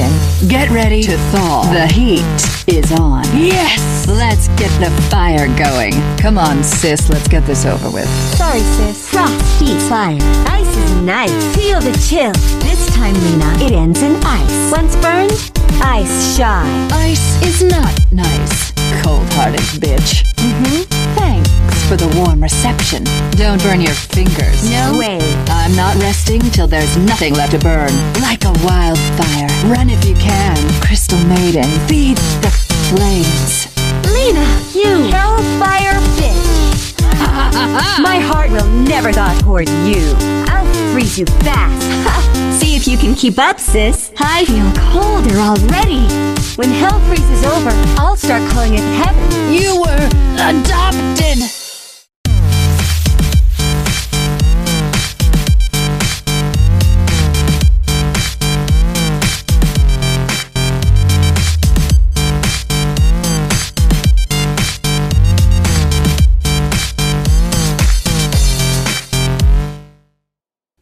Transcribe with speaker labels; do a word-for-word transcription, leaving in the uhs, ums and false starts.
Speaker 1: Maiden, get ready to thaw. The heat is on. Yes! Let's get the fire going. Come on, sis, let's get this over with.
Speaker 2: Sorry, sis. Frost, heat, fire. Ice is nice. Feel the chill. This time, Lena, it ends in ice. Once burned, ice shy.
Speaker 1: Ice is not nice. Cold-hearted bitch.
Speaker 2: Mm-hmm.
Speaker 1: Thanks for the warm reception. Don't burn your fingers.
Speaker 2: No way.
Speaker 1: I'm not resting till there's nothing left to burn. Like a wildfire. Run if you can. Crystal Maiden, feed the flames.
Speaker 2: Lena, you hellfire bitch. My heart will never thaw toward you. I'll freeze you fast. See if you can keep up, sis. I feel colder already. When hell freezes over, I'll start calling it heaven.
Speaker 1: You were adopted.